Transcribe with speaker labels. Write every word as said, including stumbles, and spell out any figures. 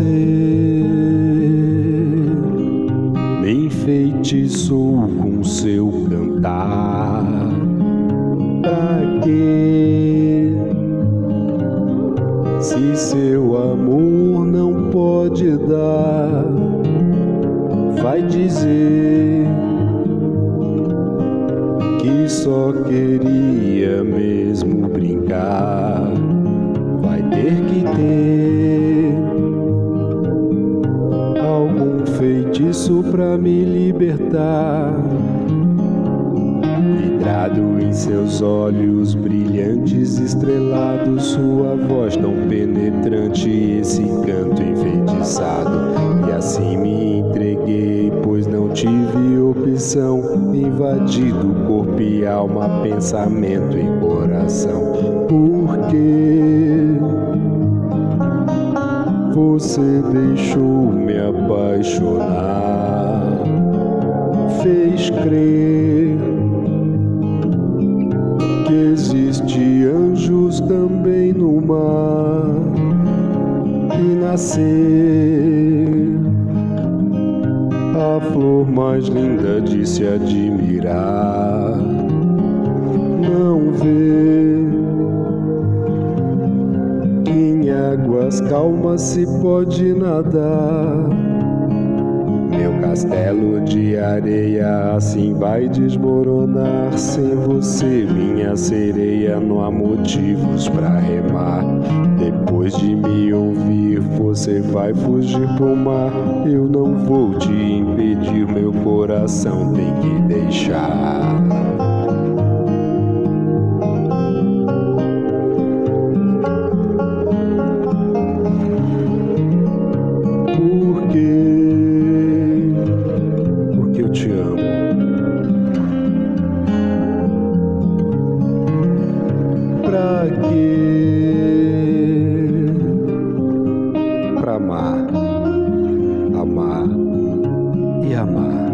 Speaker 1: você me enfeitiçou com seu cantar. Pra quê? Se seu amor não pode dar, vai dizer que só queria mesmo brincar. Vai ter que ter algum feitiço pra me libertar. Vidrado em seus olhos brilhantes, estrelados, sua voz tão penetrante, esse canto enfeitiçado. E assim me entreguei, pois não tive opção, invadido corpo e alma, pensamento e coração. Porque você deixou me apaixonar, fez crer que existe anjos também no mar, e nascer a flor mais linda de se admirar. Não vê que em águas calmas se pode nadar. Meu castelo de areia assim vai desmoronar. Sem você, minha sereia, não há motivos pra remar. Depois de me ouvir, você vai fugir pro mar. Eu não vou te impedir, meu coração tem que deixar. Por quê? Porque eu te amo. Pra quê? Pra amar, amar e amar.